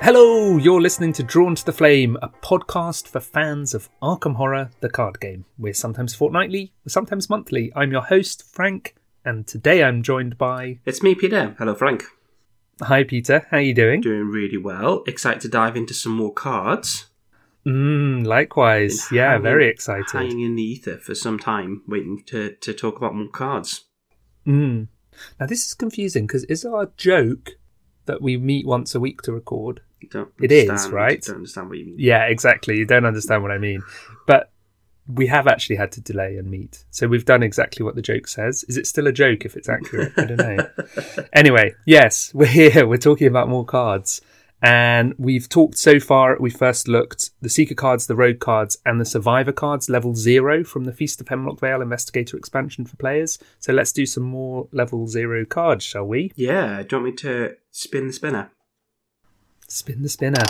Hello, you're listening to Drawn to the Flame, a podcast for fans of Arkham Horror, the card game. We're sometimes fortnightly, we're sometimes monthly. I'm your host, Frank, and today I'm joined by... It's me, Peter. Hello, Frank. Hi, Peter. How are you doing? Doing really well. Excited to dive into some more cards. Likewise. Yeah, very excited. Hanging in the ether for some time, waiting to talk about more cards. Now, this is confusing, because is our joke that we meet once a week to record? It is, right? I don't understand what you mean. Yeah, exactly. You don't understand what I mean. But we have actually had to delay and meet. So we've done exactly what the joke says. Is it still a joke if it's accurate? I don't know. Anyway, yes, we're here. We're talking about more cards. And we've talked so far, we first looked the Seeker cards, the Rogue cards, and the Survivor cards, level 0 from the Feast of Hemlock Vale Investigator expansion for players. So let's do some more level 0 cards, shall we? Yeah, do you want me to spin the spinner? Spin the spinner.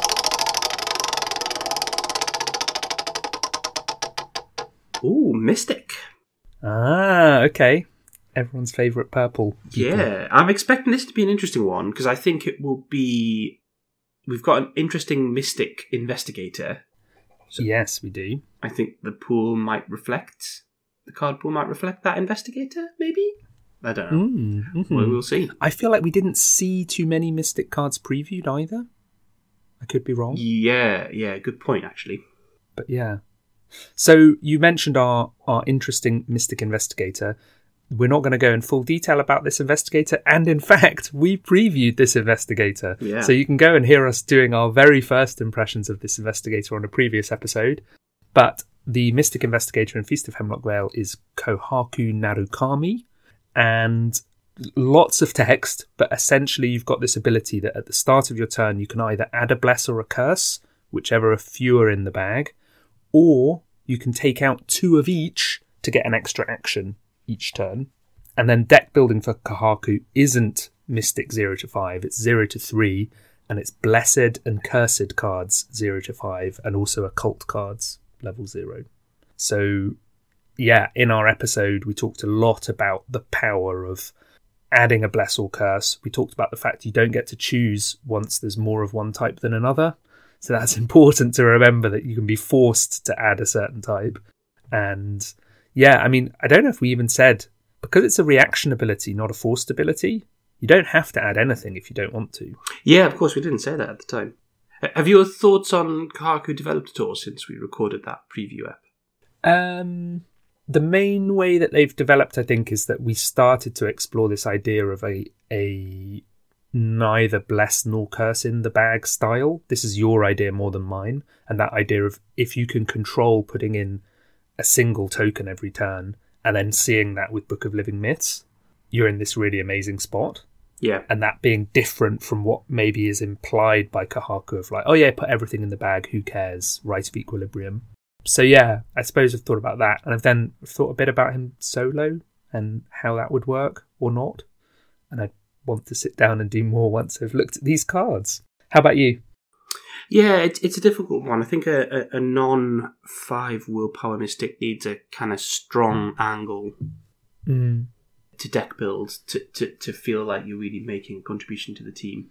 Ooh, Mystic. Ah, okay. Everyone's favourite purple. Yeah, I'm expecting this to be an interesting one, because I think it will be... We've got an interesting Mystic Investigator. So yes, we do. I think the pool might reflect... The card pool might reflect that Investigator, maybe? I don't know. We'll see. I feel like we didn't see too many Mystic cards previewed either. I could be wrong. Yeah, good point, actually. But yeah. So you mentioned our interesting Mystic Investigator. We're not going to go in full detail about this Investigator. And in fact, we previewed this Investigator. Yeah. So you can go and hear us doing our very first impressions of this Investigator on a previous episode. But the Mystic Investigator in Feast of Hemlock Vale is Kohaku Narukami. And lots of text, but essentially you've got this ability that at the start of your turn you can either add a bless or a curse, whichever are fewer in the bag, or you can take out 2 of each to get an extra action each turn. And then deck building for Kohaku isn't Mystic 0 to 5, it's 0 to 3, and it's Blessed and Cursed cards 0 to 5, and also Occult cards level 0. So yeah, in our episode we talked a lot about the power of adding a bless or curse. We talked about the fact you don't get to choose once there's more of one type than another. So that's important to remember, that you can be forced to add a certain type. And yeah, I mean, I don't know if we even said, because it's a reaction ability, not a forced ability, you don't have to add anything if you don't want to. Yeah, of course, we didn't say that at the time. Have your thoughts on Kohaku developed at all since we recorded that preview app? The main way that they've developed, I think, is that we started to explore this idea of a neither bless nor curse in the bag style. This is your idea more than mine. And that idea of if you can control putting in a single token every turn and then seeing that with Book of Living Myths, you're in this really amazing spot. Yeah. And that being different from what maybe is implied by Kohaku of like, oh yeah, put everything in the bag, who cares, right of equilibrium. So yeah, I suppose I've thought about that, and I've then thought a bit about him solo and how that would work or not. And I want to sit down and do more once I've looked at these cards. How about you? Yeah, it's a difficult one. I think a non-5 willpower Mystic needs a kind of strong angle to deck build to feel like you're really making a contribution to the team.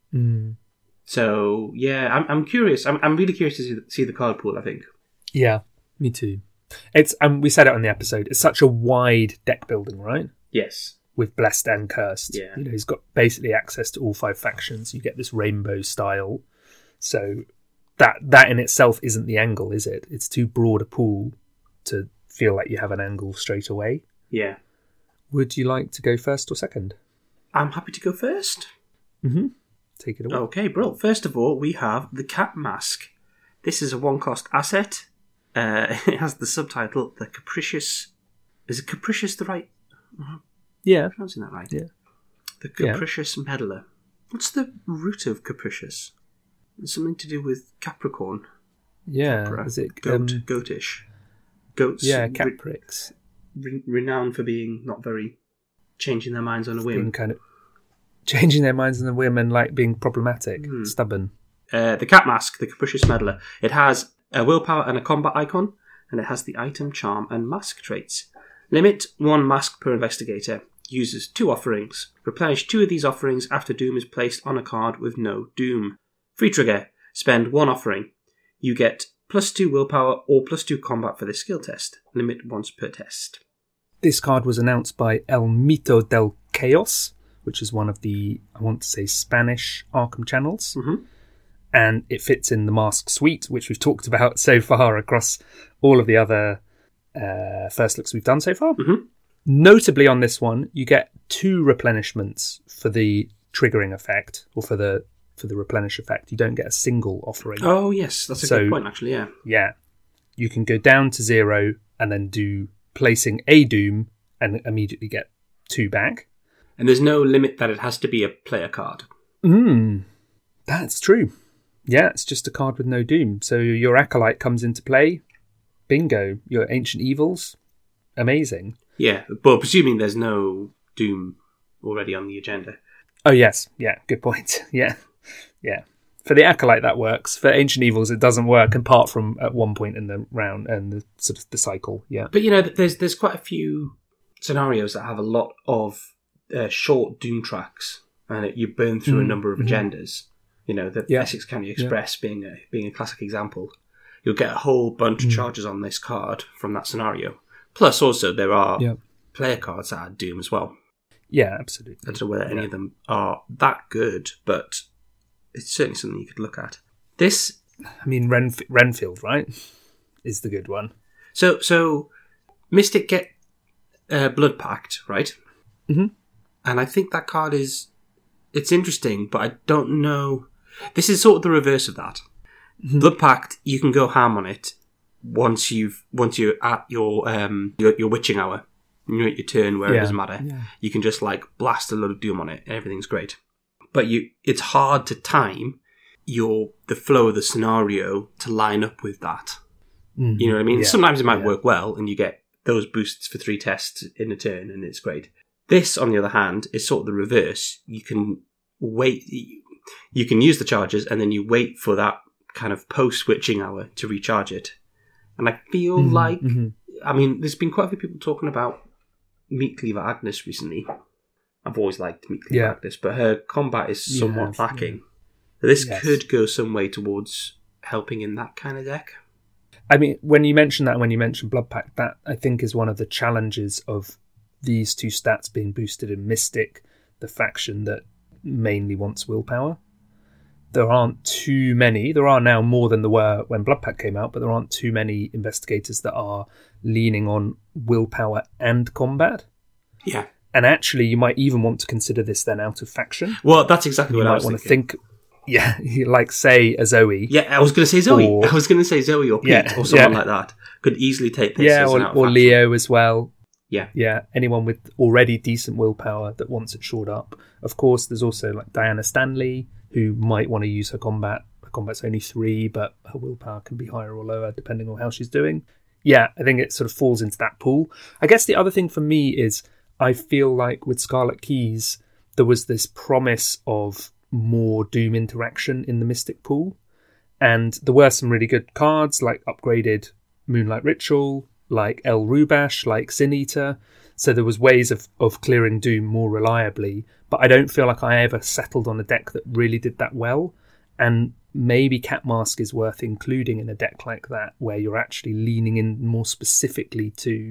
So yeah, I'm curious. I'm really curious to see the card pool, I think. Yeah, me too. It's we said it on the episode. It's such a wide deck building, right? Yes, with Blessed and Cursed. Yeah, he's got basically access to all 5 factions. You get this rainbow style. So that in itself isn't the angle, is it? It's too broad a pool to feel like you have an angle straight away. Yeah. Would you like to go first or second? I'm happy to go first. Take it away. Okay, bro. First of all, we have the Cat Mask. This is a 1-cost asset. It has the subtitle, The Capricious... Is it Capricious the right... Yeah. I'm pronouncing that right? Yeah. The Capricious Meddler. What's the root of capricious? It's something to do with Capricorn. Yeah. Capra. Is it... Goatish. Goats... Yeah, Caprix. Renowned for being not very... changing their minds on a whim. Being kind of... Changing their minds on a whim and like being problematic. Stubborn. The Cat Mask, the Capricious Meddler. It has a willpower and a combat icon, and it has the item, charm, and mask traits. Limit 1 mask per investigator. Uses 2 offerings. Replenish 2 of these offerings after doom is placed on a card with no doom. Free trigger. Spend 1 offering. You get +2 willpower or +2 combat for this skill test. Limit once per test. This card was announced by El Mito del Chaos, which is one of the, I want to say, Spanish Arkham channels. Mm-hmm. And it fits in the Mask suite, which we've talked about so far across all of the other first looks we've done so far. Mm-hmm. Notably on this one, you get 2 replenishments for the triggering effect, or for the replenish effect. You don't get a single offering. Oh, yes. That's a good point, actually, yeah. Yeah. You can go down to 0 and then do placing a Doom and immediately get 2 back. And there's no limit that it has to be a player card. That's true. Yeah, it's just a card with no Doom. So your Acolyte comes into play. Bingo. Your Ancient Evils. Amazing. Yeah, but presuming there's no Doom already on the agenda. Oh, yes. Yeah, good point. Yeah. For the Acolyte, that works. For Ancient Evils, it doesn't work, apart from at one point in the round and the sort of the cycle. Yeah. But, there's quite a few scenarios that have a lot of short Doom tracks, and you burn through a number of agendas. The Essex County Express being a classic example. You'll get a whole bunch of charges on this card from that scenario. Plus, also, there are player cards that add Doom as well. Yeah, absolutely. I don't know whether any of them are that good, but it's certainly something you could look at. This... I mean, Renfield, right? Is the good one. So Mystic get Blood Pact, right? Mm-hmm. And I think that card is... It's interesting, but I don't know... This is sort of the reverse of that. Mm-hmm. Blood Pact, you can go ham on it once you're at your witching hour. You're at your turn where it doesn't matter. Yeah. You can just blast a load of Doom on it and everything's great. But it's hard to time the flow of the scenario to line up with that. Mm-hmm. You know what I mean? Yeah. Sometimes it might work well and you get those boosts for 3 tests in a turn and it's great. This, on the other hand, is sort of the reverse. You can wait... You can use the charges and then you wait for that kind of post-switching hour to recharge it. And I feel I mean, there's been quite a few people talking about Meatcleaver Agnes recently. I've always liked Meatcleaver Agnes, but her combat is somewhat lacking. Yeah. This could go some way towards helping in that kind of deck. I mean, when you mention that, when you mention Blood Pact, that I think is one of the challenges of these 2 stats being boosted in Mystic, the faction that mainly wants willpower. There aren't too many. There are now more than there were when Blood Pact came out, but there aren't too many investigators that are leaning on willpower and combat. Yeah. And actually, you might even want to consider this then out of faction. Well, that's exactly what I was thinking. Like, say, a Zoe. Yeah, I was going to say Zoe. Or Pete or someone like that. Could easily take this as an out of or faction. Leo as well. Yeah. Anyone with already decent willpower that wants it shored up. Of course, there's also like Diana Stanley, who might want to use her combat. Her combat's only 3, but her willpower can be higher or lower depending on how she's doing. Yeah, I think it sort of falls into that pool. I guess the other thing for me is I feel like with Scarlet Keys, there was this promise of more Doom interaction in the Mystic pool. And there were some really good cards, like upgraded Moonlight Ritual, like El Rubash, like Sin Eater. So there was ways of clearing Doom more reliably. But I don't feel like I ever settled on a deck that really did that well. And maybe Cat Mask is worth including in a deck like that, where you're actually leaning in more specifically to,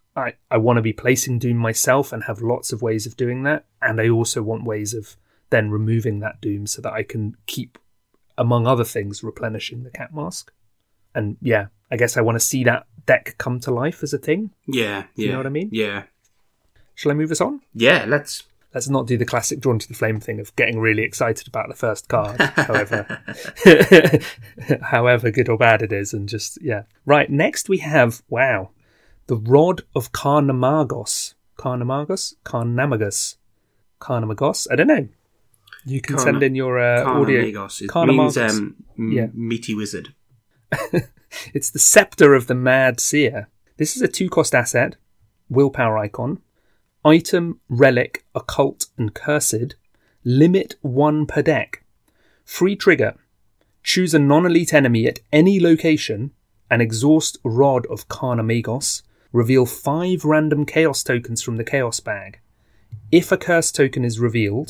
I want to be placing Doom myself and have lots of ways of doing that. And I also want ways of then removing that Doom so that I can keep, among other things, replenishing the Cat Mask. And yeah, I guess I want to see that deck come to life as a thing. Yeah. You know what I mean? Yeah. Shall I move us on? Yeah, let's not do the classic Drawn to the Flame thing of getting really excited about the first card, however good or bad it is, and just, yeah. Right, next we have, the Rod of Carnamagos. Carnamagos? I don't know. You can send in your audio. Carnamagos. It means meaty wizard. It's the Scepter of the Mad Seer. This is a 2-cost asset, willpower icon. Item, relic, occult, and cursed. Limit 1 per deck. Free trigger. Choose a non-elite enemy at any location and exhaust Rod of Carnamagos. Reveal 5 random chaos tokens from the chaos bag. If a curse token is revealed,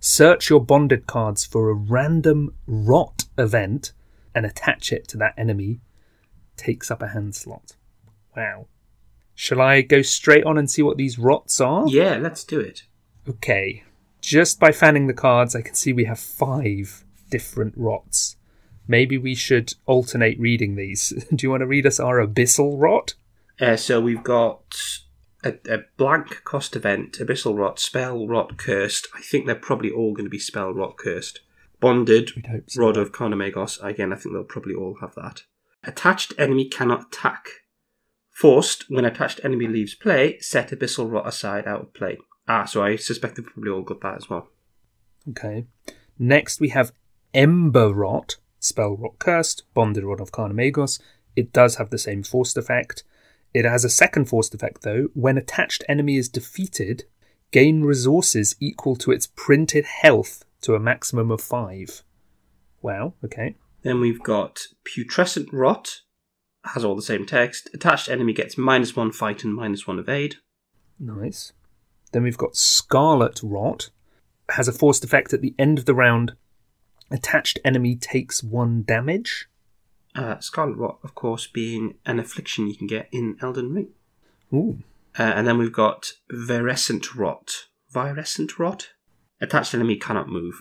Search your bonded cards for a random rot event and attach it to that enemy. Takes up a hand slot. Wow. Shall I go straight on and see what these rots are? Yeah, let's do it. Okay. Just by fanning the cards, I can see we have 5 different rots. Maybe we should alternate reading these. Do you want to read us our Abyssal Rot? So we've got a blank cost event, Abyssal Rot, Spell Rot, Cursed. I think they're probably all going to be Spell Rot, Cursed. Bonded, So. Rod of Carnamagos. Again, I think they'll probably all have that. Attached enemy cannot attack. Forced, when attached enemy leaves play, set Abyssal Rot aside out of play. So I suspect they've probably all got that as well. Okay. Next we have Ember Rot, Spell Rot Cursed, Bonded Rod of Carnamagos. It does have the same forced effect. It has a second forced effect though. When attached enemy is defeated, gain resources equal to its printed health to a maximum of 5. Wow, okay. Then we've got Putrescent Rot, has all the same text. Attached enemy gets -1 fight and -1 evade. Nice. Then we've got Scarlet Rot, has a forced effect at the end of the round. Attached enemy takes 1 damage. Scarlet Rot, of course, being an affliction you can get in Elden Ring. Ooh. And then we've got Virescent Rot. Virescent Rot? Attached enemy cannot move.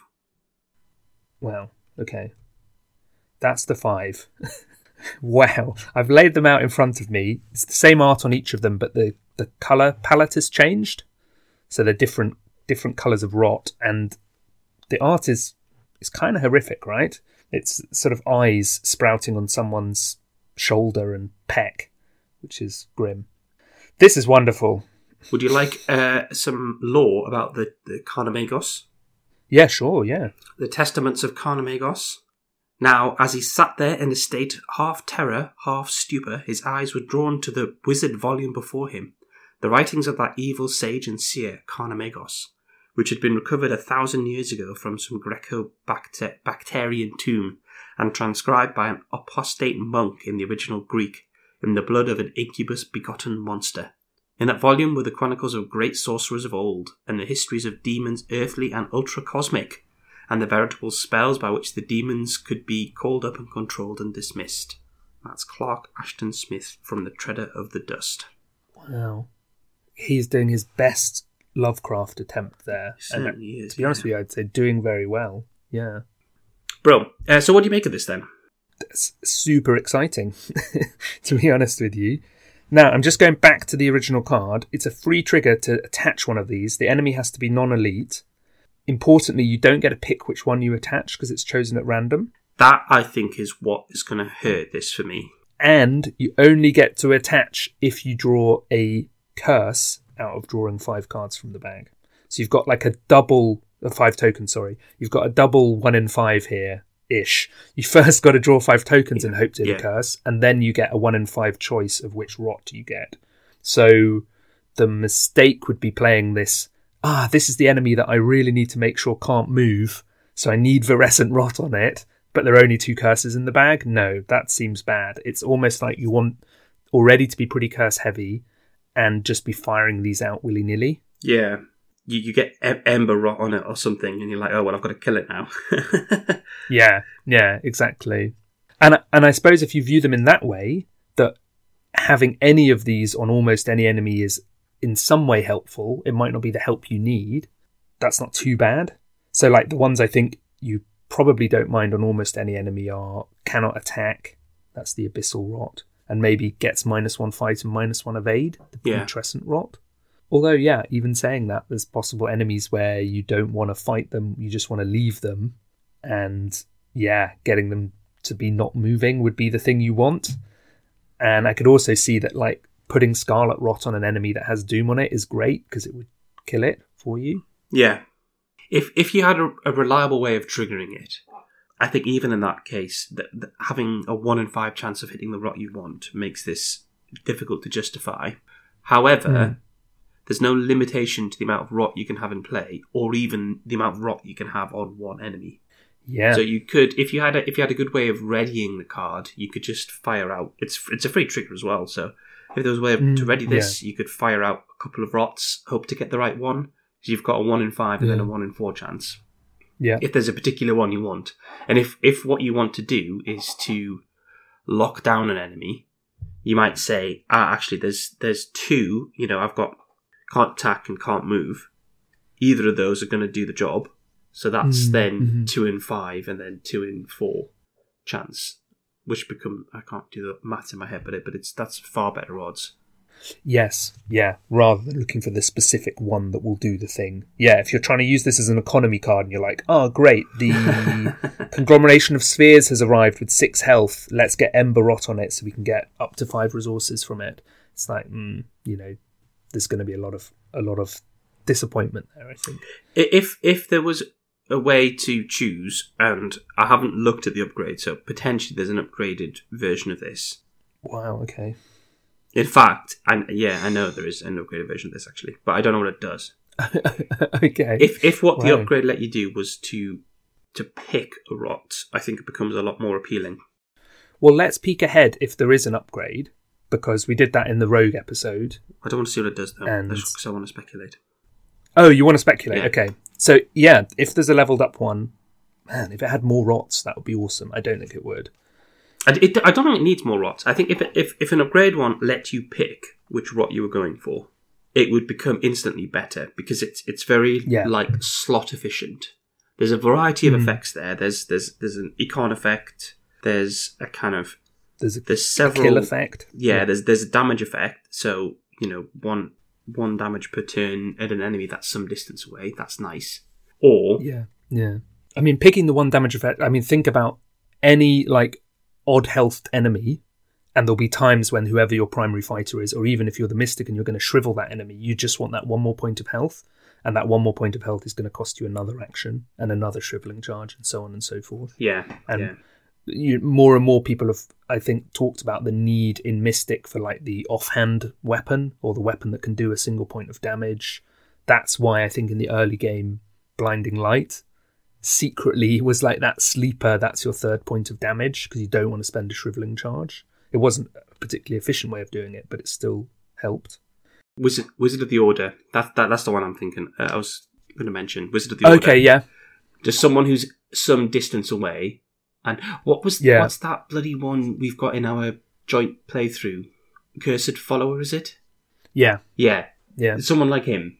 Wow, okay. That's the 5. Wow, I've laid them out in front of me. It's the same art on each of them, but the colour palette has changed. So they're different colours of rot, and the art is kind of horrific, right? It's sort of eyes sprouting on someone's shoulder and peck, which is grim. This is wonderful. Would you like some lore about the Carnamagos? Yeah, sure, yeah. The Testaments of Carnamagos. Now, as he sat there in a state half terror, half stupor, his eyes were drawn to the wizard volume before him, the writings of that evil sage and seer, Carnamagos, which had been recovered 1,000 years ago from some Greco-Bactrian tomb and transcribed by an apostate monk in the original Greek, in the blood of an incubus-begotten monster. In that volume were the chronicles of great sorcerers of old, and the histories of demons earthly and ultra-cosmic, and the veritable spells by which the demons could be called up and controlled and dismissed. That's Clark Ashton Smith from The Treader of the Dust. Wow. He's doing his best Lovecraft attempt there. He certainly is. To be honest with you, I'd say doing very well. Yeah. Bro, so what do you make of this then? That's super exciting, to be honest with you. Now, I'm just going back to the original card. It's a free trigger to attach one of these. The enemy has to be non-elite. Importantly, you don't get to pick which one you attach because it's chosen at random. That, I think, is what is going to hurt this for me. And you only get to attach if you draw a curse out of drawing 5 cards from the bag. So you've got like a double, 5 tokens, sorry. You've got a double 1 in 5 here-ish. You first got to draw 5 tokens and hope to hit a curse, and then you get a 1 in 5 choice of which rot you get. So the mistake would be playing this, this is the enemy that I really need to make sure can't move, so I need Virescent Rot on it, but there are only 2 curses in the bag. No, that seems bad. It's almost like you want already to be pretty curse heavy and just be firing these out willy-nilly. Yeah. You get Ember Rot on it or something, and you're like, oh, well, I've got to kill it now. Yeah, exactly. And I suppose if you view them in that way, that having any of these on almost any enemy is in some way helpful. It might not be the help you need. That's not too bad. So like the ones I think you probably don't mind on almost any enemy are cannot attack. That's the Abyssal Rot. And maybe gets -1 fight and -1 evade. The Putrescent Rot. Although, yeah, even saying that, there's possible enemies where you don't want to fight them, you just want to leave them. And, yeah, getting them to be not moving would be the thing you want. And I could also see that, like, putting Scarlet Rot on an enemy that has Doom on it is great, because it would kill it for you. Yeah. If you had a reliable way of triggering it, I think even in that case, that having a 1 in 5 chance of hitting the rot you want makes this difficult to justify. However, there's no limitation to the amount of rot you can have in play, or even the amount of rot you can have on one enemy. Yeah. So you could, if you had a good way of readying the card, you could just fire out. It's a free trigger as well. So if there was a way to ready this, you could fire out a couple of rots, hope to get the right one. So you've got a 1 in 5 and then a 1 in 4 chance. Yeah. If there's a particular one you want. And if what you want to do is to lock down an enemy, you might say, actually, there's two, I've got can't attack and can't move. Either of those are going to do the job. So that's then 2 in 5 and then 2 in 4 chance, which I can't do the maths in my head, but that's far better odds. Yes, yeah, rather than looking for the specific one that will do the thing. Yeah, if you're trying to use this as an economy card and you're like, oh, great, the conglomeration of spheres has arrived with 6 health, let's get Ember Rot on it so we can get up to 5 resources from it. It's like, there's going to be a lot of disappointment there, I think. If there was a way to choose, and I haven't looked at the upgrade, so potentially there's an upgraded version of this. Wow, okay. In fact, I know there is an upgraded version of this actually, but I don't know what it does. Okay. If what the upgrade let you do was to pick a rot, I think it becomes a lot more appealing. Well, let's peek ahead if there is an upgrade, because we did that in the Rogue episode. I don't want to see what it does though, because I want to speculate. Oh, you want to speculate? Yeah. Okay. So, yeah, if there's a leveled up one, man, if it had more rots, that would be awesome. I don't think it would. I don't think it needs more rots. I think if an upgrade one let you pick which rot you were going for, it would become instantly better because it's very slot efficient. There's a variety of effects there. There's an econ effect. There's a kind of there's several kill effect. Yeah, there's a damage effect. So one damage per turn at an enemy that's some distance away. That's nice. Or yeah. I mean, picking the one damage effect. I mean, think about any odd-healthed enemy, and there'll be times when whoever your primary fighter is, or even if you're the Mystic and you're going to shrivel that enemy, you just want that one more point of health, and that one more point of health is going to cost you another action and another shriveling charge and so on and so forth. Yeah. And more and more people have, I think, talked about the need in Mystic for the offhand weapon, or the weapon that can do a single point of damage. That's why I think in the early game, Blinding Light secretly was that sleeper, that's your third point of damage, because you don't want to spend a shriveling charge. It wasn't a particularly efficient way of doing it, but it still helped. Wizard of the Order, that's the one I'm thinking. I was going to mention Wizard of the Order. Okay, yeah. Just someone who's some distance away. And what's that bloody one we've got in our joint playthrough? Cursed Follower, is it? Yeah. Yeah. Yeah. Someone like him.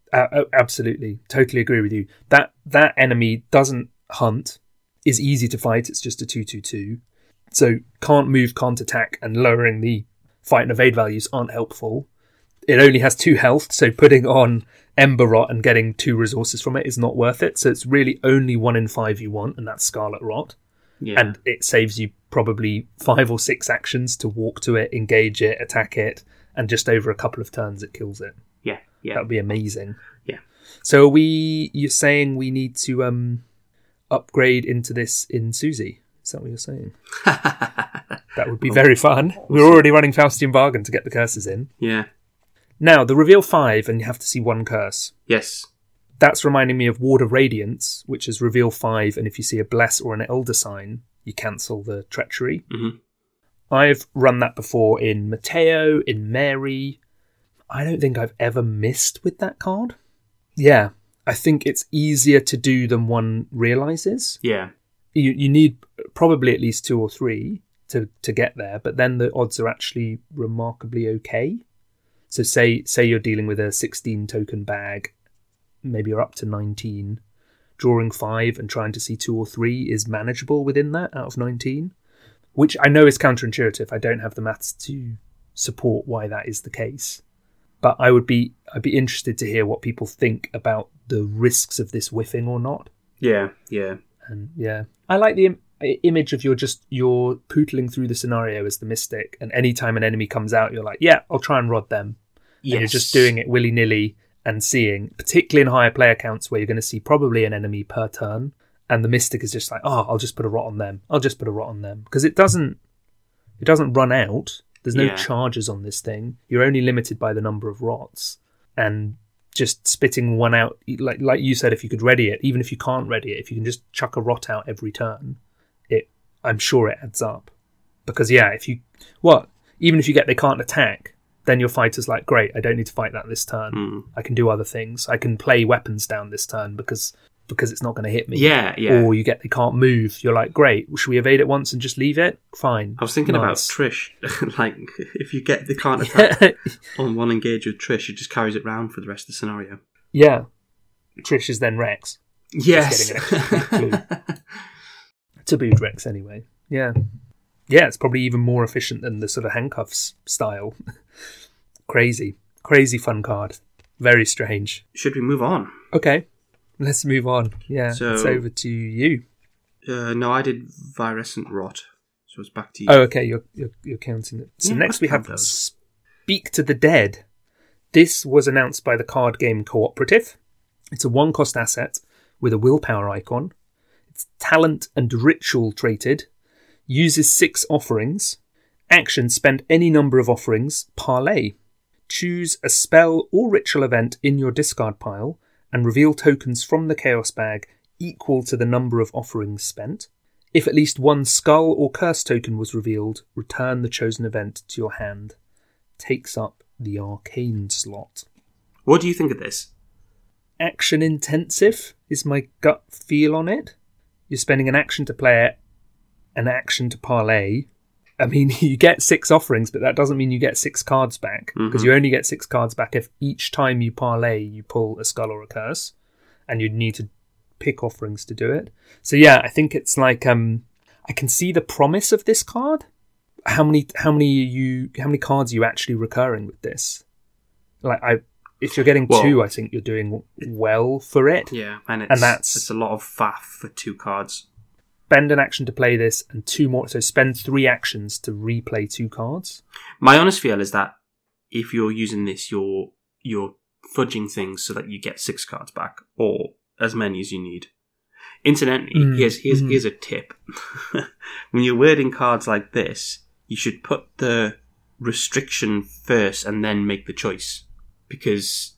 Absolutely, totally agree with you. That enemy doesn't hunt, is easy to fight. It's just a 2/2/2, so can't move, can't attack, and lowering the fight and evade values aren't helpful. It only has 2 health, so putting on Ember Rot and getting 2 resources from it is not worth it. So it's really only 1 in 5 you want, and that's Scarlet Rot. Yeah. And it saves you probably 5 or 6 actions to walk to it, engage it, attack it, and just over a couple of turns it kills it. Yeah. That would be amazing. Yeah. So you're saying we need to upgrade into this in Susie? Is that what you're saying? That would be very fun. We're already running Faustian Bargain to get the curses in. Yeah. Now, the reveal 5, and you have to see 1 curse. Yes. That's reminding me of Ward of Radiance, which is reveal 5, and if you see a Bless or an Elder sign, you cancel the treachery. Mm-hmm. I've run that before in Mateo, in Mary. I don't think I've ever missed with that card. Yeah, I think it's easier to do than one realises. Yeah. You need probably at least 2 or 3 to get there, but then the odds are actually remarkably okay. So say you're dealing with a 16 token bag, maybe you're up to 19. Drawing 5 and trying to see 2 or 3 is manageable within that out of 19, which I know is counterintuitive. I don't have the maths to support why that is the case. But I'd be interested to hear what people think about the risks of this whiffing or not. Yeah. And yeah, I like the image of you're pootling through the scenario as the Mystic, and anytime an enemy comes out, you're like, yeah, I'll try and rod them. Yes. And you're just doing it willy-nilly and seeing, particularly in higher player counts where you're going to see probably an enemy per turn, and the Mystic is just like, oh, I'll just put a rot on them. Because it doesn't run out. There's no charges on this thing. You're only limited by the number of rots. And just spitting one out, like you said, if you could ready it, even if you can't ready it, if you can just chuck a rot out every turn, I'm sure it adds up. Because, even if you get they can't attack, then your fighter's like, great, I don't need to fight that this turn. I can do other things. I can play weapons down this turn because because it's not going to hit me. Yeah. Or you get they can't move. You're like, great, should we evade it once and just leave it? Fine. I was thinking about Trish. Like, if you get the can't attack on one engage with Trish, she just carries it round for the rest of the scenario. Yeah. Trish is then Rex. Yes. Tabooed Rex, anyway. Yeah. Yeah, it's probably even more efficient than the sort of handcuffs style. Crazy fun card. Very strange. Should we move on? Okay, let's move on. Yeah, so, it's over to you. No, I did Virescent Rot, so it's back to you. Oh, okay, you're counting it. So next we have Speak to the Dead. This was announced by the Card Game Cooperative. It's a 1-cost asset with a willpower icon. It's talent and ritual traded. Uses 6 offerings. Action, spend any number of offerings. Parlay. Choose a spell or ritual event in your discard pile and reveal tokens from the Chaos Bag equal to the number of offerings spent. If at least one skull or curse token was revealed, return the chosen event to your hand. Takes up the arcane slot. What do you think of this? Action intensive is my gut feel on it. You're spending an action to play it, an action to parlay. I mean, you get 6 offerings, but that doesn't mean you get 6 cards back, because you only get 6 cards back if each time you parlay, you pull a skull or a curse, and you'd need to pick offerings to do it. So yeah, I think it's like I can see the promise of this card. How many cards are you actually recurring with this? Like if you're getting 2, I think you're doing well for it. Yeah, and it's a lot of faff for 2 cards. Spend an action to play this and 2 more. So spend 3 actions to replay 2 cards. My honest feel is that if you're using this, you're fudging things so that you get 6 cards back, or as many as you need. Incidentally, here's a tip. When you're wording cards like this, you should put the restriction first and then make the choice, because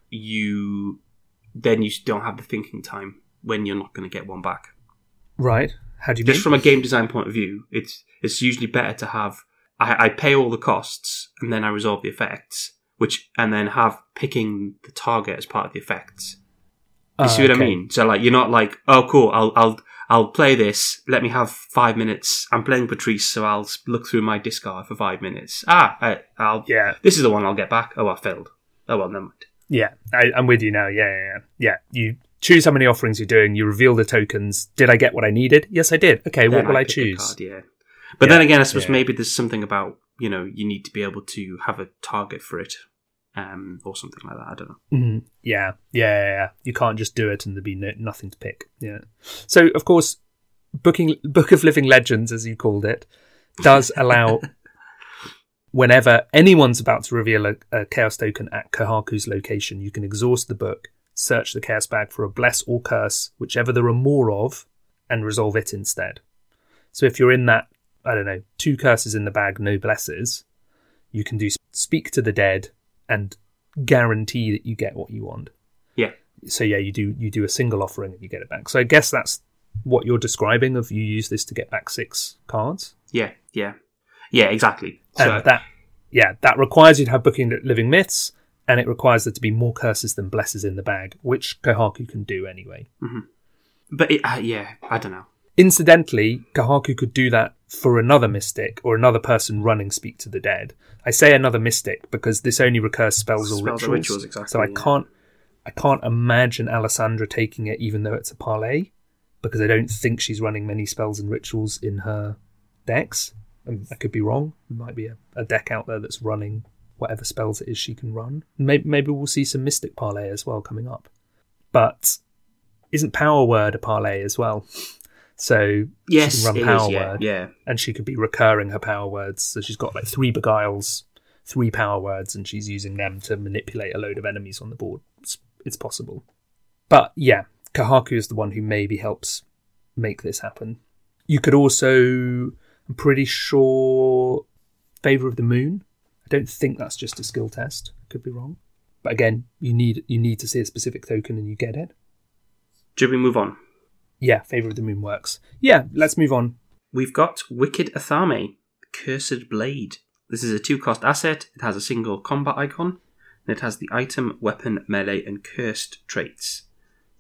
you don't have the thinking time when you're not going to get one back. Right. How do you Just from a game design point of view, it's usually better to have I pay all the costs and then I resolve the effects, and then have picking the target as part of the effects. You see what I mean? So like, you're not like, oh cool, I'll play this. Let me have 5 minutes. I'm playing Patrice, so I'll look through my discard for 5 minutes. This is the one I'll get back. Oh, I failed. Oh well, never mind. Yeah, I'm with you now. Yeah. You choose how many offerings you're doing. You reveal the tokens. Did I get what I needed? Yes, I did. Okay, what will I choose? Card, yeah. But then again, I suppose maybe there's something about, you need to be able to have a target for it, or something like that. I don't know. Mm-hmm. Yeah. You can't just do it and there'd be nothing to pick. Yeah. So, of course, Book of Living Legends, as you called it, does allow whenever anyone's about to reveal a Chaos token at Kohaku's location, you can exhaust the book, search the Chaos Bag for a bless or curse, whichever there are more of, and resolve it instead. So if you're in that, 2 curses in the bag, no blesses, you can do Speak to the Dead and guarantee that you get what you want. Yeah. So yeah, you do a single offering and you get it back. So I guess that's what you're describing, of you use this to get back 6 cards. Yeah, exactly. So that requires you to have Booking Living Myths, and it requires there to be more curses than blesses in the bag, which Kohaku can do anyway. Mm-hmm. But I don't know. Incidentally, Kohaku could do that for another mystic or another person running Speak to the Dead. I say another mystic because this only recurs spells or rituals. Exactly, so I can't imagine Alessandra taking it, even though it's a parlay, because I don't think she's running many spells and rituals in her decks. I could be wrong. There might be a deck out there that's running whatever spells it is she can run. Maybe we'll see some Mystic Parlay as well coming up. But isn't Power Word a parlay as well? So yes, she can run Power Word, yeah. And she could be recurring her Power Words. So she's got like 3 Beguiles, 3 Power Words, and she's using them to manipulate a load of enemies on the board. It's possible. But yeah, Kohaku is the one who maybe helps make this happen. You could also, I'm pretty sure, Favour of the Moon. I don't think that's just a skill test. Could be wrong. But again, you need to see a specific token and you get it. Should we move on? Yeah, Favour of the Moon works. Yeah, let's move on. We've got Wicked Athame, Cursed Blade. This is a 2-cost asset. It has a single combat icon, and it has the item, weapon, melee, and cursed traits.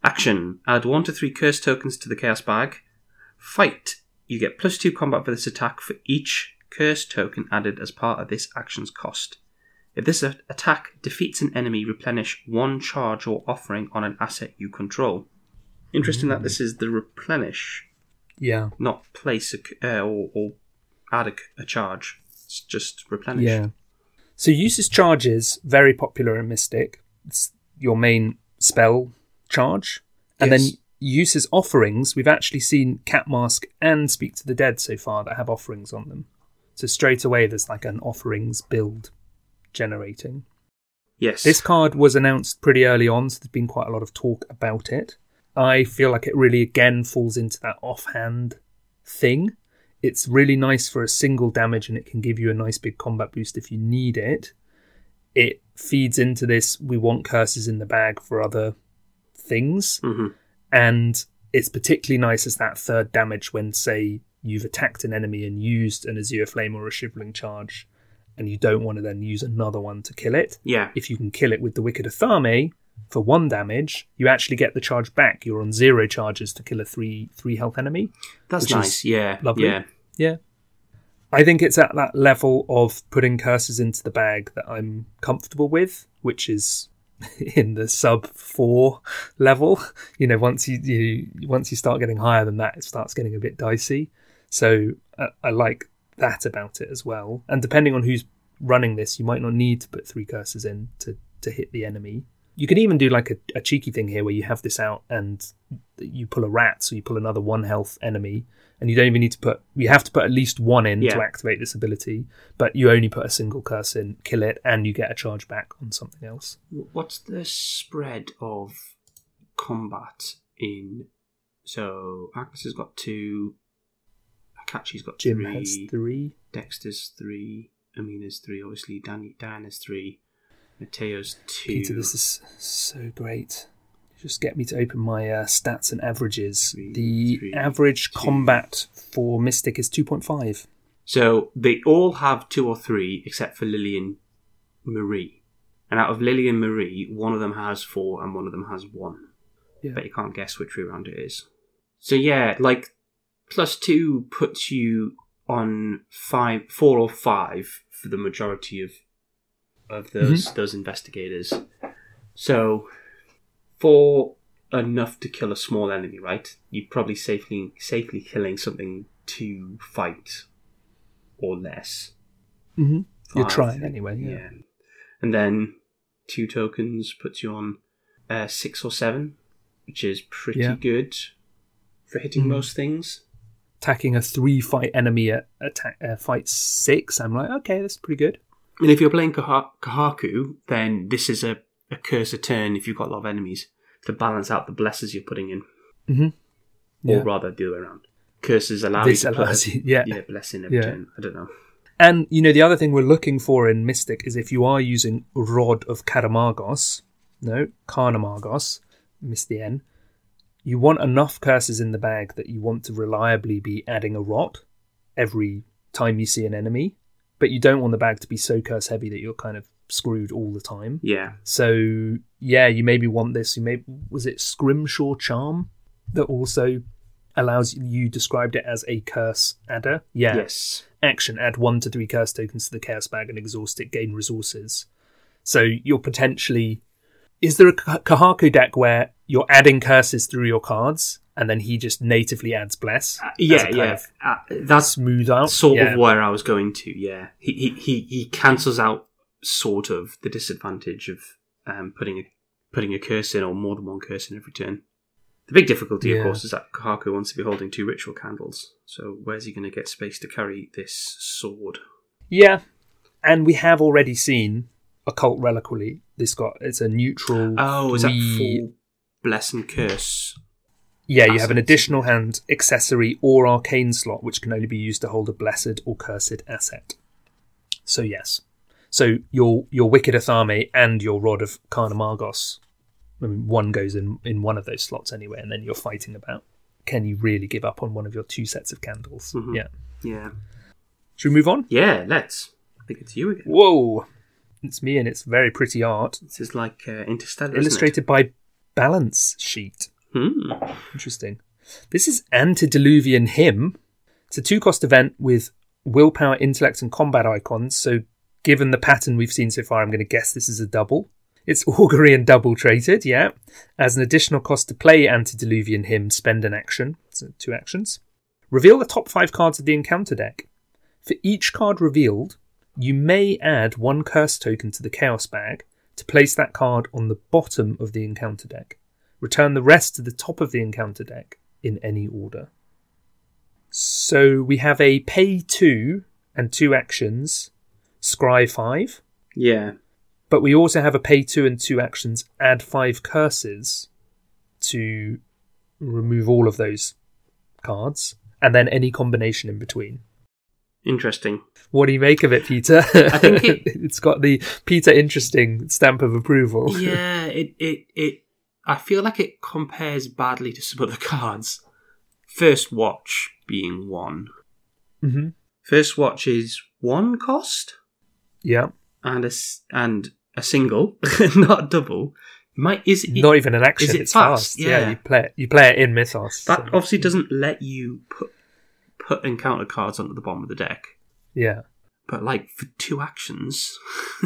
Action. Add 1 to 3 curse tokens to the chaos bag. Fight. You get +2 combat for this attack for each curse token added as part of this action's cost. If this attack defeats an enemy, replenish 1 charge or offering on an asset you control. Interesting that this is the replenish. Yeah. Not place or add a charge. It's just replenish. Yeah. So uses charges, very popular in Mystic. It's your main spell charge. And Yes. then uses offerings. We've actually seen Cat Mask and Speak to the Dead so far that have offerings on them. So straight away there's like an offerings build generating. Yes. This card was announced pretty early on, so there's been quite a lot of talk about it. I feel like it really again falls into that offhand thing. It's really nice for a single damage and it can give you a nice big combat boost if you need it. It feeds into this, we want curses in the bag for other things. Mm-hmm. And it's particularly nice as that third damage when, say, you've attacked an enemy and used an Azure Flame or a Shriveling Charge, and you don't want to then use another one to kill it. Yeah. If you can kill it with the Wicked Athame for 1 damage, you actually get the charge back. You're on 0 charges to kill a 3 health enemy. That's nice. Yeah. Lovely. Yeah. I think it's at that level of putting curses into the bag that I'm comfortable with, which is in the sub 4 level. You know, once you start getting higher than that, it starts getting a bit dicey. So I like that about it as well. And depending on who's running this, you might not need to put 3 curses in to hit the enemy. You could even do like a cheeky thing here where you have this out and you pull a rat, so you pull another 1 health enemy, and you don't even need to put... You have to put at least 1 in to activate this ability, but you only put a single curse in, kill it, and you get a charge back on something else. What's the spread of combat in... So, Agnes has got 2, Akachi's got Jim 3, has 3. Dexter's 3, Amina's 3, obviously Diana's 3, Mateo's 2. Peter, this is so great. Just get me to open my stats and averages. The average combat for Mystic is 2.5. So they all have 2 or 3 except for Lily and Marie. And out of Lily and Marie, one of them has 4 and one of them has 1. Yeah. But you can't guess which way around it is. So yeah, like +2 puts you on 4 or 5 for the majority of those investigators. So for enough to kill a small enemy, right? You're probably safely killing something to fight or less. Mm-hmm. You're 5, trying anyway. Yeah. And then 2 tokens puts you on 6 or 7, which is pretty good for hitting most things. Attacking a 3-fight enemy at fight 6, I'm like, okay, that's pretty good. And if you're playing Kahaku, then this is a curse a turn if you've got a lot of enemies to balance out the blesses you're putting in. Mm-hmm. Yeah. Or rather, the other way around. Curses allow This you to allows put you, blessing every turn. I don't know. And, you know, the other thing we're looking for in Mystic is if you are using Rod of Carnamagos, missed the N, you want enough curses in the bag that you want to reliably be adding a rot every time you see an enemy, but you don't want the bag to be so curse heavy that you're kind of screwed all the time. Yeah. So, yeah, you maybe want this. Was it Scrimshaw Charm that also allows you described it as a curse adder? Yeah. Yes. Action, add 1 to 3 curse tokens to the chaos bag and exhaust it, gain resources. So you're potentially... Is there a Kahaku deck where you're adding curses through your cards and then he just natively adds bless? That's smooth out. Sort of where I was going to, yeah. He cancels out sort of the disadvantage of putting a curse in or more than 1 curse in every turn. The big difficulty, of course, is that Kahaku wants to be holding 2 ritual candles. So where's he going to get space to carry this sword? Yeah, and we have already seen Occult Reliquary. It's a neutral. Oh, is that full bless and curse? Yeah, you have an additional hand, accessory, or arcane slot, which can only be used to hold a blessed or cursed asset. So yes, so your Wicked Athame and your Rod of Carnamagos. I mean, one goes in one of those slots anyway, and then you're fighting about, can you really give up on one of your 2 sets of candles? Mm-hmm. Yeah. Should we move on? Yeah, let's. I think it's you again. Whoa! It's me, and it's very pretty art. This is like Interstellar, illustrated by Balance Sheet. Interesting. This is Antediluvian Hymn. It's a 2-cost event with willpower, intellect, and combat icons. So given the pattern we've seen so far, I'm going to guess this is a double. It's augury and double traded, yeah. As an additional cost to play Antediluvian Hymn, spend an action. So 2 actions. Reveal the top 5 cards of the encounter deck. For each card revealed, you may add 1 curse token to the Chaos bag to place that card on the bottom of the encounter deck. Return the rest to the top of the encounter deck in any order. So we have a pay 2 and 2 actions, scry 5. Yeah. But we also have a pay 2 and 2 actions, add 5 curses to remove all of those cards, and then any combination in between. Interesting. What do you make of it, Peter? I think it's got the Peter Interesting stamp of approval. Yeah, it. I feel like it compares badly to some other cards. First Watch being 1. Mm-hmm. First Watch is 1 cost. Yeah. And a single, not a double. Not even an action. Is it it's fast? Yeah, you play it in Mythos. That obviously doesn't let you put encounter cards onto the bottom of the deck. Yeah, but like for 2 actions,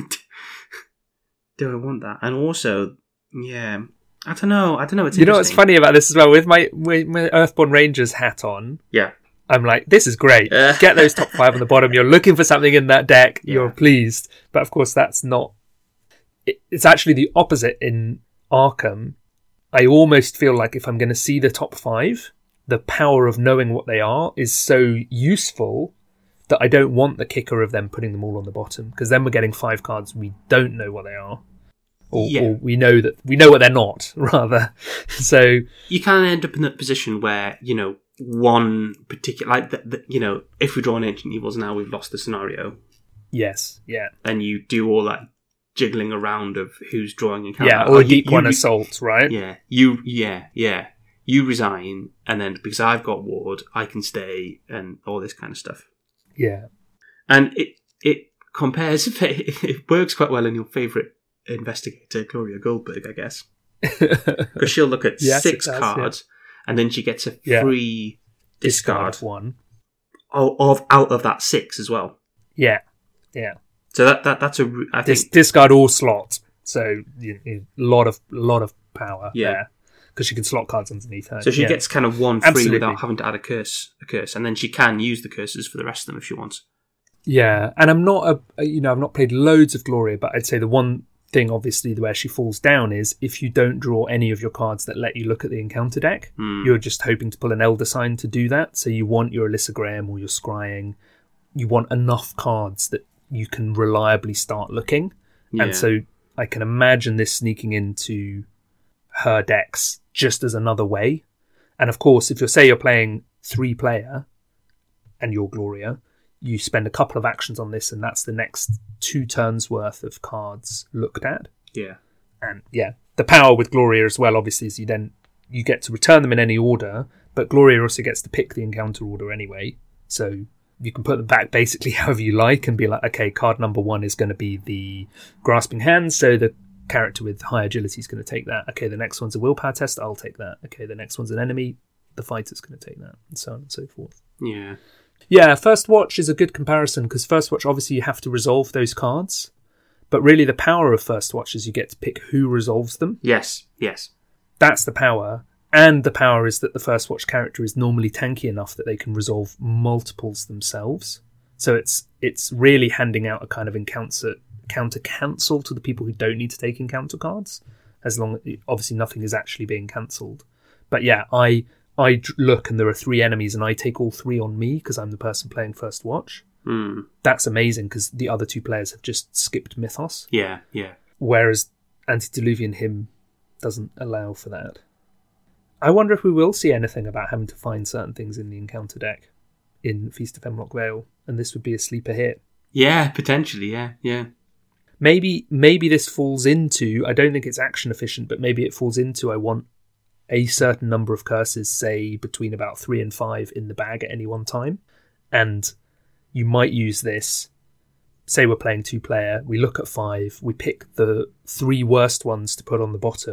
do I want that? And also, yeah, I don't know. It's you know what's funny about this as well? With my Earthborn Rangers hat on, yeah. I'm like, this is great. Get those top 5 on the bottom. You're looking for something in that deck. Yeah. You're pleased. But of course, that's not... It's actually the opposite in Arkham. I almost feel like if I'm going to see the top 5, the power of knowing what they are is so useful that I don't want the kicker of them putting them all on the bottom. Because then we're getting 5 cards we don't know what they are. Or we know what they're not, rather. So you kind of end up in that position where, one particular, like, if we draw an Ancient Evils now, we've lost the scenario. Yes, yeah. And you do all that jiggling around of who's drawing a counter. Yeah, or Deep One Assault, right? Yeah. You resign, and then because I've got Ward, I can stay, and all this kind of stuff. Yeah. And it compares, it works quite well in your favourite investigator, Gloria Goldberg, I guess. Because she'll look at 6 cards, and then she gets a free discard one out of that 6 as well. Yeah, yeah. So that's I think discard all slot. So a lot of power there because she can slot cards underneath her. So she gets kind of 1 free without having to add a curse, and then she can use the curses for the rest of them if she wants. Yeah, and I'm not I've not played loads of Gloria, but I'd say the one thing obviously where she falls down is if you don't draw any of your cards that let you look at the encounter deck, you're just hoping to pull an Elder Sign to do that. So you want your Alyssa Graham or your Scrying, you want enough cards that you can reliably start looking. And so I can imagine this sneaking into her decks just as another way. And of course, if you're playing 3-player and you're Gloria, you spend a couple of actions on this, and that's the next 2 turns worth of cards looked at. Yeah. And the power with Gloria as well, obviously, is you get to return them in any order, but Gloria also gets to pick the encounter order anyway. So you can put them back basically however you like and be like, okay, card number 1 is going to be the Grasping Hand, so the character with high agility is going to take that. Okay, the next one's a willpower test, I'll take that. Okay, the next one's an enemy, the fighter's going to take that, and so on and so forth. Yeah. Yeah, First Watch is a good comparison because First Watch, obviously, you have to resolve those cards. But really, the power of First Watch is you get to pick who resolves them. Yes. That's the power. And the power is that the First Watch character is normally tanky enough that they can resolve multiples themselves. So it's really handing out a kind of counter cancel to the people who don't need to take encounter cards. As long as, obviously, nothing is actually being cancelled. But yeah, I look and there are 3 enemies and I take all 3 on me because I'm the person playing First Watch. That's amazing because the other 2 players have just skipped Mythos. Yeah. Whereas Antediluvian Hymn doesn't allow for that. I wonder if we will see anything about having to find certain things in the encounter deck in Feast of Hemlock Vale, and this would be a sleeper hit. Yeah, potentially, yeah. Maybe this falls into, I don't think it's action efficient, but maybe it falls into I want a certain number of curses, say between about 3 and 5 in the bag at any one time. And you might use this, say we're playing 2-player, we look at 5, we pick the 3 worst ones to put on the bottom,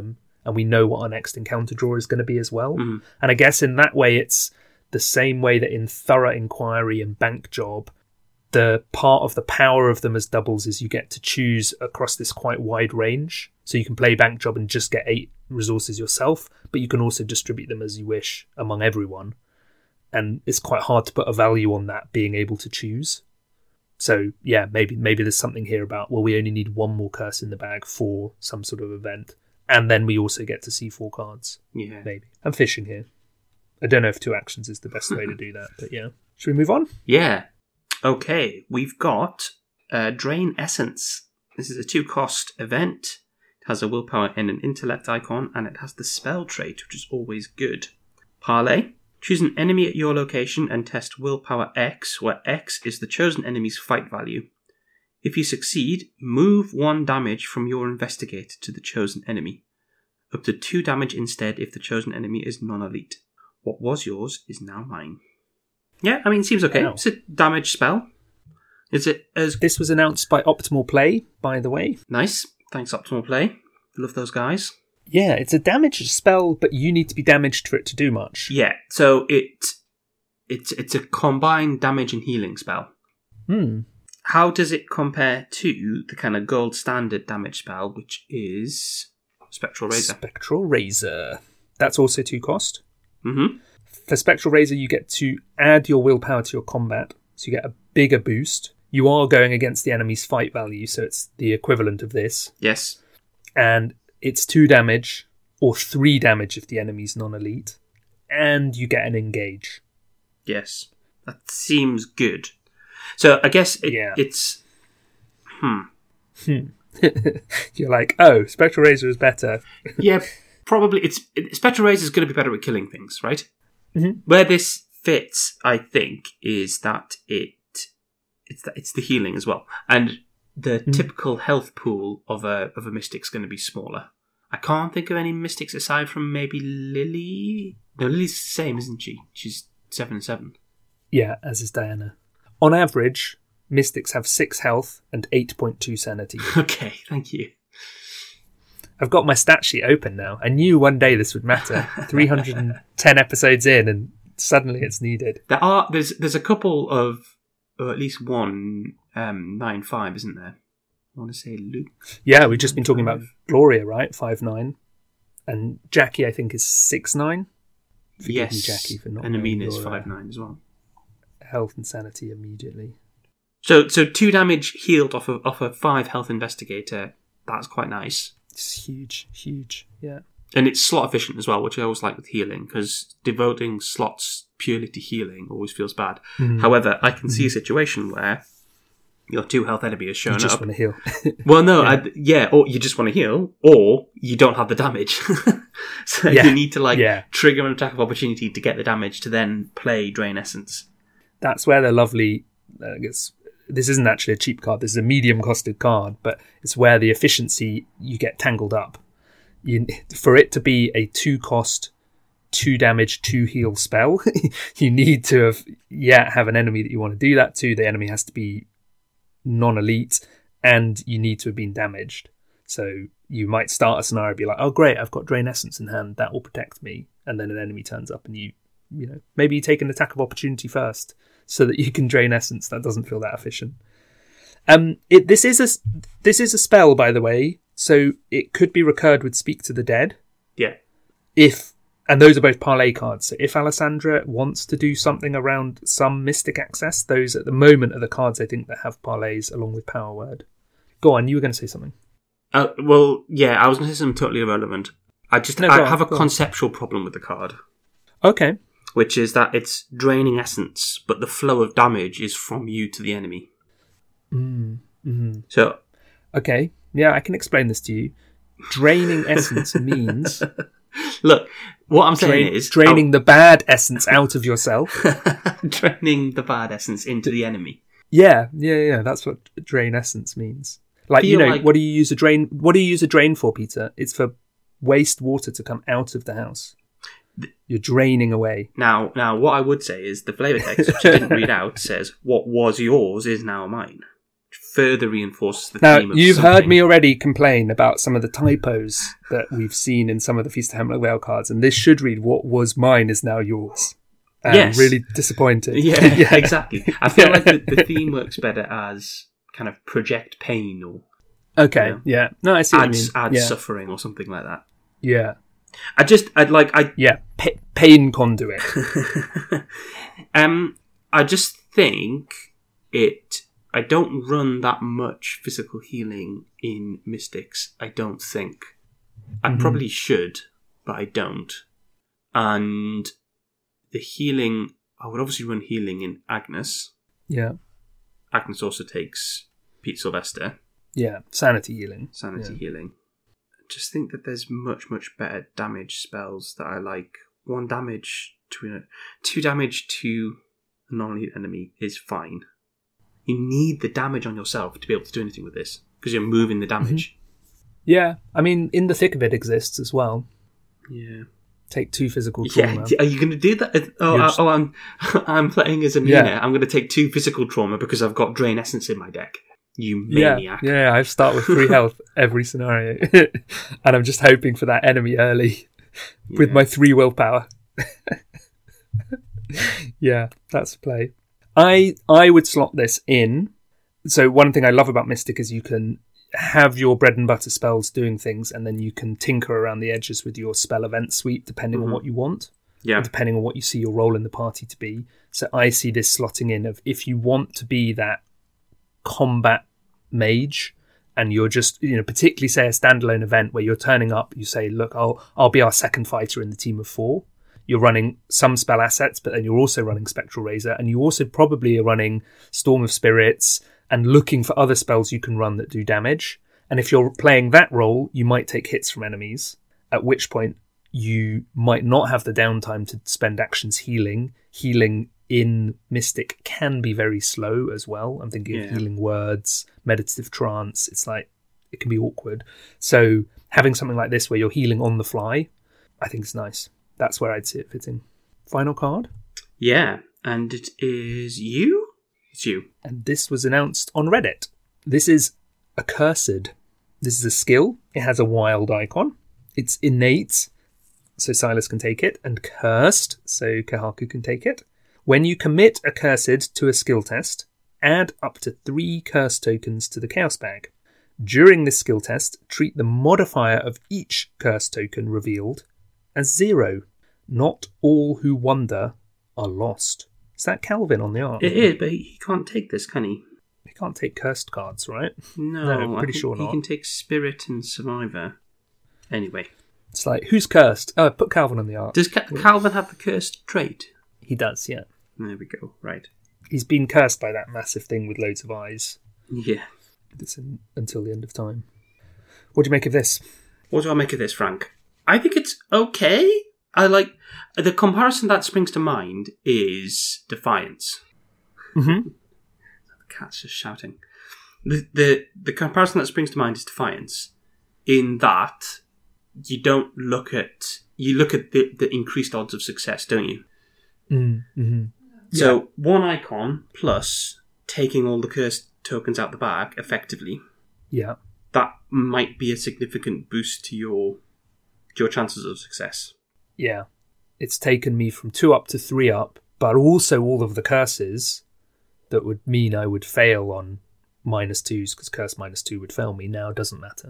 and we know what our next encounter draw is going to be as well. Mm. And I guess in that way, it's the same way that in Thorough Inquiry and Bank Job, the part of the power of them as doubles is you get to choose across this quite wide range. So you can play Bank Job and just get 8 resources yourself, but you can also distribute them as you wish among everyone. And it's quite hard to put a value on that, being able to choose. So yeah, maybe there's something here about, well, we only need one more curse in the bag for some sort of event, and then we also get to see 4 cards. Yeah. Maybe. I'm fishing here. I don't know if 2 actions is the best way to do that, but yeah. Should we move on? Yeah. Okay, we've got Drain Essence. This is a 2-cost event. It has a willpower and an intellect icon, and it has the spell trait, which is always good. Parlay. Choose an enemy at your location and test willpower X, where X is the chosen enemy's fight value. If you succeed, move 1 damage from your investigator to the chosen enemy. Up to 2 damage instead if the chosen enemy is non-elite. What was yours is now mine. Yeah, I mean, it seems okay. Wow. It's a damage spell. Is it as... This was announced by Optimal Play, by the way. Nice. Thanks, Optimal Play. Love those guys. Yeah, it's a damage spell, but you need to be damaged for it to do much. Yeah, so it's a combined damage and healing spell. How does it compare to the kind of gold standard damage spell, which is Spectral Razor? Spectral Razor. That's also 2 cost. Mm-hmm. For Spectral Razor, you get to add your willpower to your combat, so you get a bigger boost. You are going against the enemy's fight value, so it's the equivalent of this. Yes. And it's 2 damage, or 3 damage if the enemy's non-elite, and you get an engage. Yes. That seems good. So I guess it's... You're like, oh, Spectral Razor is better. Yeah, probably. Spectral Razor is going to be better at killing things, right? Mm-hmm. Where this fits, I think, is that it's the healing as well, and the typical health pool of a mystic's going to be smaller. I can't think of any mystics aside from maybe Lily. No, Lily's the same, isn't she? She's 7/7. Yeah, as is Diana. On average, mystics have 6 health and 8.2 sanity. Okay, thank you. I've got my stat sheet open now. I knew one day this would matter. 310 episodes in, and suddenly it's needed. There's a couple of, or at least one 9/5, isn't there? I want to say Luke. Yeah, we've just been talking about Gloria, right? 5/9, and Jackie, I think, is 6/9. Forgive me, Jackie, for not. And Amina is 5/9 as well. Health and sanity immediately. So 2 damage healed off a 5 health investigator. That's quite nice. It's huge, yeah. And it's slot efficient as well, which I always like with healing, because devoting slots purely to healing always feels bad. However, I can see a situation where your 2 health enemy has shown up. You just want to heal. Well, no, or you just want to heal, or you don't have the damage. So you need to trigger an attack of opportunity to get the damage to then play Drain Essence. That's where the lovely... this isn't actually a cheap card. This is a medium-costed card, but it's where the efficiency, you get tangled up. For it to be a 2-cost, 2 damage, 2 heal spell, you need to have an enemy that you want to do that to. The enemy has to be non-elite, and you need to have been damaged. So you might start a scenario, be like, oh great, I've got Drain Essence in hand, that will protect me. And then an enemy turns up and you maybe you take an attack of opportunity first so that you can Drain Essence. That doesn't feel that efficient. This is a spell, by the way, so it could be recurred with Speak to the Dead. Yeah. And those are both parlay cards. So if Alessandra wants to do something around some mystic access, those at the moment are the cards I think that have parlays along with Power Word. Go on, you were going to say something. Well, yeah, I was going to say something totally irrelevant. I have a conceptual problem with the card. Okay. Which is that it's draining essence, but the flow of damage is from you to the enemy. Mm-hmm. So, okay, yeah, I can explain this to you. Draining essence means... Look, what I'm saying is... Draining the bad essence out of yourself. Draining the bad essence into the enemy. Yeah, that's what drain essence means. Like, what do you use a drain for, Peter? It's for waste water to come out of the house. You're draining away. Now, what I would say is the flavor text, which I didn't read out, says, what was yours is now mine. further reinforces the now, theme of you've something. heard me already complain about some of the typos that we've seen in some of the Feast of Hemlock Vale cards, and this should read, what was mine is now yours. Yes. Really disappointed. Yeah, exactly. I feel like the theme works better as kind of project pain or Okay, yeah. No, I see what you mean. add Yeah. suffering or something like that. Yeah. Pain conduit. I just think I don't run that much physical healing in Mystics. I don't think. I probably should, but I don't. And the healing, I would obviously run healing in Agnes. Yeah. Agnes also takes Pete Sylvester. Yeah. Sanity healing. Healing. I just think that there's much, much better damage spells that I like. 1 damage to 2 damage to a non-elite enemy is fine. You need the damage on yourself to be able to do anything with this, because you're moving the damage. Yeah. I mean, In the Thick of It exists as well. Yeah. Take 2 physical trauma. Yeah, are you going to do that? I'm playing as a Mina. Yeah. I'm going to take 2 physical trauma because I've got Drain Essence in my deck. You maniac. Yeah, I start with 3 health every scenario. And I'm just hoping for that enemy early with my 3 willpower. Yeah, that's the play. I would slot this in. So one thing I love about Mystic is you can have your bread and butter spells doing things, and then you can tinker around the edges with your spell event suite depending on what you want. Yeah. Depending on what you see your role in the party to be. So I see this slotting in of, if you want to be that combat mage and you're just, particularly say a standalone event where you're turning up, you say, look, I'll be our second fighter in the team of 4. You're running some spell assets, but then you're also running Spectral Razor, and you also probably are running Storm of Spirits and looking for other spells you can run that do damage. And if you're playing that role, you might take hits from enemies, at which point you might not have the downtime to spend actions healing. Healing in Mystic can be very slow as well. I'm thinking of Healing Words, Meditative Trance. It's like, it can be awkward. So having something like this where you're healing on the fly, I think is nice. That's where I'd see it fitting. Final card? Yeah, and it is you? It's you. And this was announced on Reddit. This is Accursed. This is a skill. It has a wild icon. It's innate, so Silas can take it, and cursed, so Kahaku can take it. When you commit Accursed to a skill test, add up to 3 curse tokens to the Chaos Bag. During this skill test, treat the modifier of each curse token revealed as 0. Not all who wander are lost. Is that Calvin on the art? It is, but he can't take this, can he? He can't take cursed cards, right? No, I'm pretty sure not. He can take Spirit and Survivor. Anyway. It's like, who's cursed? Oh, put Calvin on the art. Does Calvin have the cursed trait? He does, yeah. There we go, right. He's been cursed by that massive thing with loads of eyes. Yeah. It's until the end of time. What do you make of this? What do I make of this, Frank? I think it's okay. I like the comparison that springs to mind is Defiance. Mm-hmm. The cat's just shouting. The comparison that springs to mind is Defiance, in that you look at the increased odds of success, don't you? Mm-hmm. So 1 icon plus taking all the cursed tokens out the bag effectively. Yeah, that might be a significant boost to your chances of success. Yeah. It's taken me from 2 up to 3 up, but also all of the curses that would mean I would fail on -2s, because curse -2 would fail me. Now doesn't matter.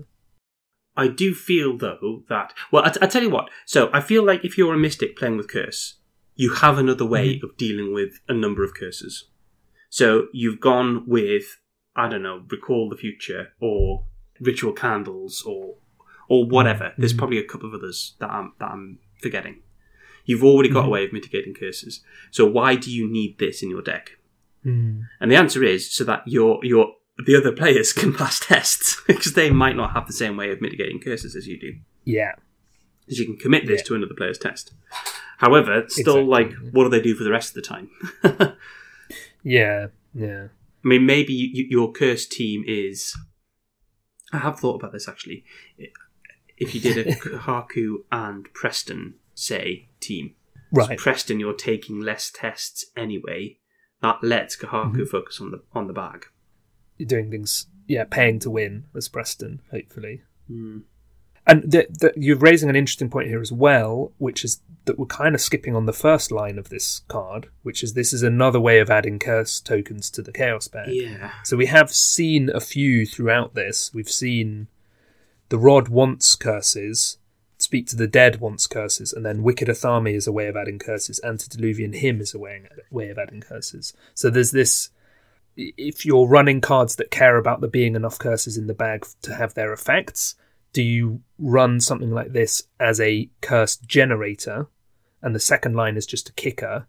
I do feel, though, that... Well, I tell you what. So, I feel like if you're a mystic playing with curse, you have another way of dealing with a number of curses. So, you've gone with, I don't know, Recall the Future, or Ritual Candles, or whatever. There's probably a couple of others that I'm forgetting. You've already got a way of mitigating curses. So why do you need this in your deck? And the answer is so that the other players can pass tests, because they might not have the same way of mitigating curses as you do. Yeah. Because you can commit this to another player's test. However, still, what do they do for the rest of the time? Yeah. I mean, maybe your curse team is... I have thought about this, actually. If you did a Kahaku and Preston, say, team. Right. So Preston, you're taking less tests anyway. That lets Kahaku focus on the bag. you're doing things, paying to win as Preston, hopefully. Mm. And you're raising an interesting point here as well, which is that we're kind of skipping on the first line of this card, which is this is another way of adding curse tokens to the Chaos bag. Yeah. So we have seen a few throughout this. We've seen the Rod wants curses, Speak to the Dead wants curses, and then Wicked Athame is a way of adding curses, Antediluvian Hymn is a way of adding curses. So there's this, if you're running cards that care about there being enough curses in the bag to have their effects, do you run something like this as a curse generator, and the second line is just a kicker?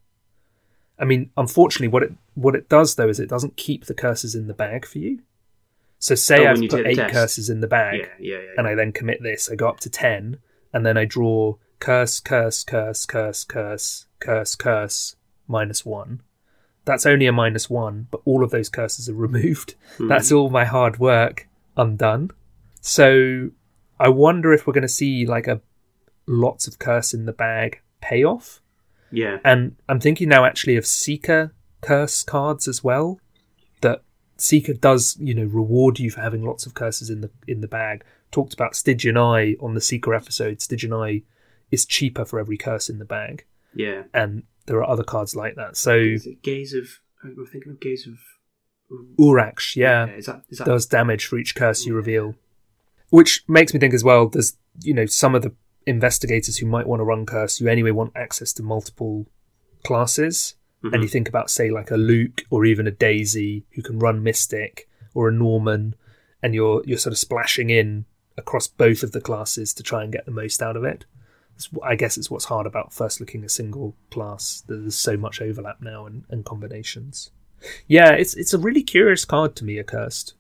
I mean, unfortunately, what it does, though, is it doesn't keep the curses in the bag for you. So say I've put 8 curses in the bag, and I then commit this, I go up to 10, and then I draw curse, curse, curse, curse, curse, curse, curse, -1. That's only a -1, but all of those curses are removed. That's all my hard work undone. So I wonder if we're going to see like a lots of curse in the bag payoff. Yeah. And I'm thinking now actually of Seeker curse cards as well. That Seeker does, reward you for having lots of curses in the bag. Talked about Stygian Eye on the Seeker episode. Stygian Eye is cheaper for every curse in the bag. Yeah. And there are other cards like that. So is it Gaze of... I'm thinking of Gaze of... Uraksh, yeah. Is that... Does damage for each curse you reveal. Which makes me think as well, there's, some of the investigators who might want to run curse, you anyway want access to multiple classes. Mm-hmm. And you think about, say, like a Luke or even a Daisy who can run Mystic, or a Norman, and you're sort of splashing in across both of the classes to try and get the most out of it. I guess it's what's hard about first looking a single class. There's so much overlap now and combinations. Yeah, it's a really curious card to me, Accursed.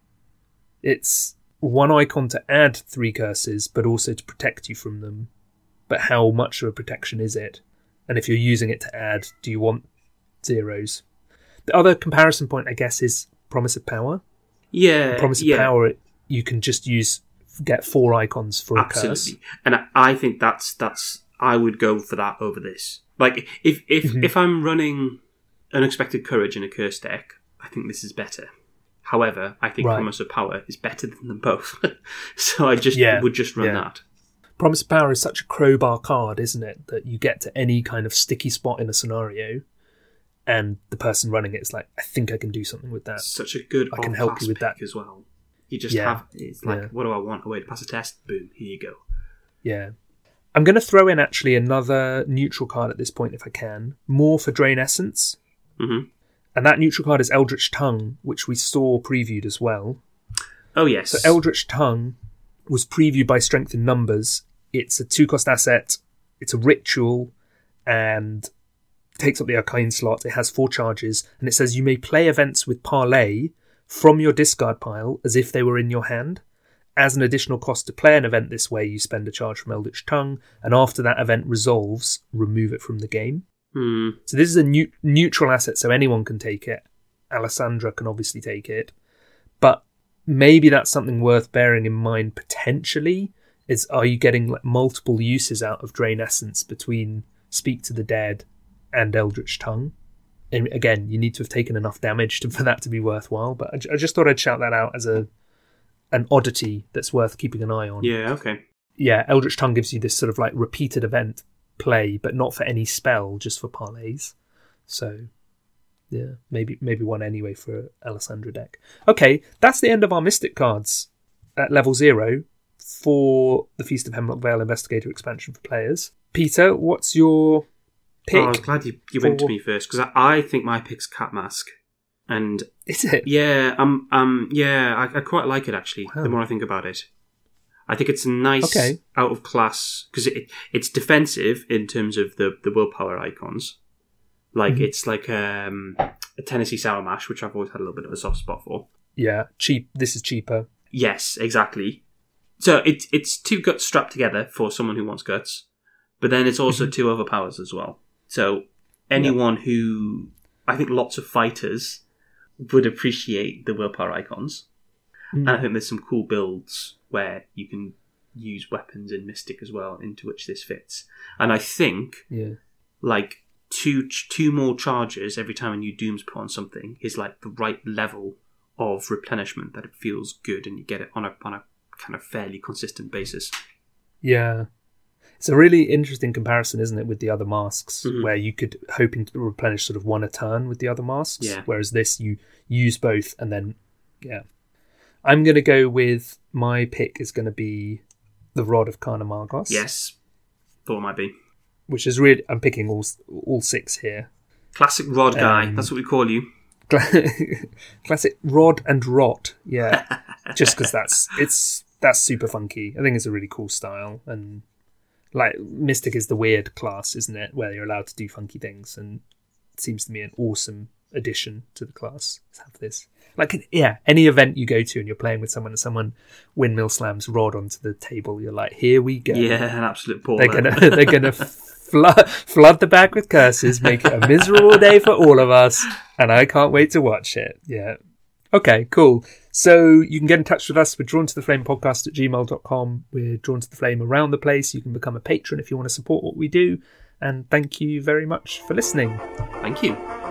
It's one icon to add 3 curses, but also to protect you from them. But how much of a protection is it? And if you're using it to add, do you want zeros? The other comparison point, I guess, is Promise of Power. Yeah. Promise of Power, you can just get 4 icons for a curse. And I think that's I would go for that over this. Like if I'm running Unexpected Courage in a curse deck, I think this is better. However, I think Promise of Power is better than them both. So I would just run that. Promise of Power is such a crowbar card, isn't it? That you get to any kind of sticky spot in a scenario, and the person running it is like, I think I can do something with that. Such a good I can help you with that as well. You just have, it's like, what do I want? A way to pass a test? Boom, here you go. Yeah. I'm going to throw in actually another neutral card at this point if I can. More for Drain Essence. Mm-hmm. And that neutral card is Eldritch Tongue, which we saw previewed as well. Oh, yes. So Eldritch Tongue was previewed by Strength in Numbers. It's a 2-cost asset. It's a ritual and takes up the Arcane slot. It has 4 charges. And it says you may play events with Parlay from your discard pile as if they were in your hand. As an additional cost to play an event this way, you spend a charge from Eldritch Tongue. And after that event resolves, remove it from the game. So this is a neutral asset, so anyone can take it. Alessandra can obviously take it. But maybe that's something worth bearing in mind potentially, is are you getting like multiple uses out of Drain Essence between Speak to the Dead and Eldritch Tongue? And again, you need to have taken enough damage for that to be worthwhile. But I just thought I'd shout that out as an oddity that's worth keeping an eye on. Yeah, okay. Yeah, Eldritch Tongue gives you this sort of like repeated event play, but not for any spell, just for parlays. So yeah, maybe one anyway for Alessandra deck. Okay, that's the end of our Mystic cards at level 0 for the Feast of Hemlock Vale Investigator expansion for players. Peter, what's your pick? I was glad you went to me first, because I think my pick's Cat Mask. And is it? Yeah, I quite like it actually. Wow. The more I think about it, I think it's a nice out of class, because it's defensive in terms of the willpower icons. Like it's like a Tennessee Sour Mash, which I've always had a little bit of a soft spot for. Yeah, cheap. This is cheaper. Yes, exactly. So it's 2 guts strapped together for someone who wants guts, but then it's also 2 overpowers as well. So anyone who, I think lots of fighters would appreciate the willpower icons. And I think there's some cool builds where you can use weapons in Mystic as well, into which this fits. And I think like two more charges every time a new Doom's put on something is like the right level of replenishment that it feels good and you get it on a kind of fairly consistent basis. Yeah. It's a really interesting comparison, isn't it, with the other masks, where you could hoping to replenish sort of one a turn with the other masks, whereas this you use both and then, I'm going to go with, my pick is going to be the Rod of Carnamargos. Yes, thought it might be. Which is really, I'm picking all 6 here. Classic Rod guy, that's what we call you. Classic Rod and Rot, yeah. Just because that's super funky. I think it's a really cool style, and like Mystic is the weird class, isn't it, where you're allowed to do funky things, and it seems to me an awesome addition to the class. Let's have this. Like, any event you go to and you're playing with someone and someone windmill slams Rod onto the table, you're like, here we go. Yeah, an absolute ball. They're gonna flood the bag with curses, make it a miserable day for all of us, and I can't wait to watch it. Yeah. Okay, cool. So you can get in touch with us. We're drawntotheflamepodcast@gmail.com. We're Drawn to the Flame around the place. You can become a patron if you want to support what we do. And thank you very much for listening. Thank you.